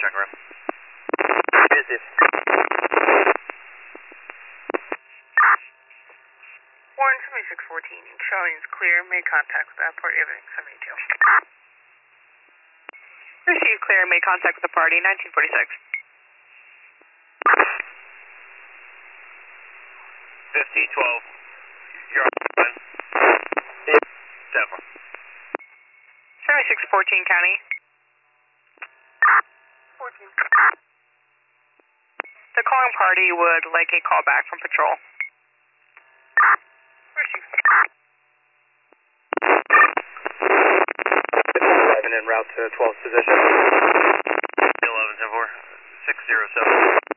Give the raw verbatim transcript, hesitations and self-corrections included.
check room. Busy. Warren seventy-six fourteen, showing is clear. Made contact with airport Evening seventy-two. Receive clear. Made contact with the party nineteen forty-six. fifty twelve. You're on. Seven. seventy-six fourteen County. fourteen. The calling party would like a call back from patrol. eleven en route to twelfth position. eleven ten four. six zero seven.